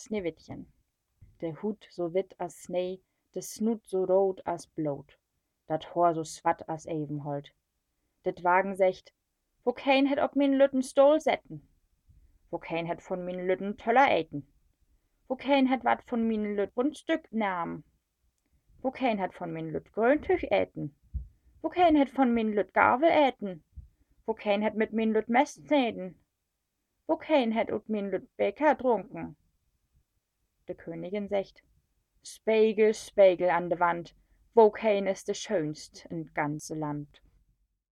Sneewittchen. Der Hut so wit as Snee, de Snoet so rood as bloot, dat Haar so swart as Evenholt. Dit Wagen secht, wo kein het op min lütten Stool zetten, wo kein het von min lütten Töller eten, wo kein het wat von min lütt Rundstück namen, wo kein het von min lütt Gröntüch eten, wo kein het von min lütt Gavel eten, wo kein het mit min lütt Mest sneden, wo kein het ut min lütt Beker trunken. De Königin secht, Spiegel, Spiegel an de Wand, wo kein is de schönst in ganze Land.